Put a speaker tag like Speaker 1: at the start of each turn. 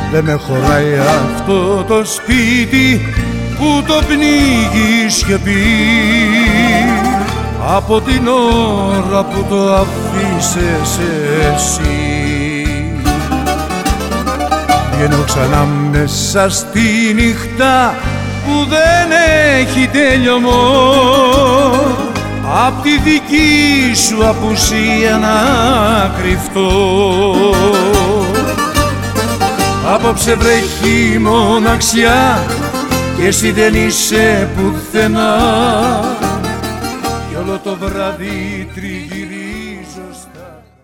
Speaker 1: Δεν με χωράει αυτό το σπίτι που το πνίγει είχε πει από την ώρα που το αφήσες εσύ. Βγαίνω ξανά μέσα στη νύχτα που δεν έχει τέλειωμό, απ' τη δική σου απουσία να κρυφτώ. Απόψε βρέχει μοναξιά και εσύ δεν είσαι πουθενά, κι όλο το βράδυ τριγυρίζω στα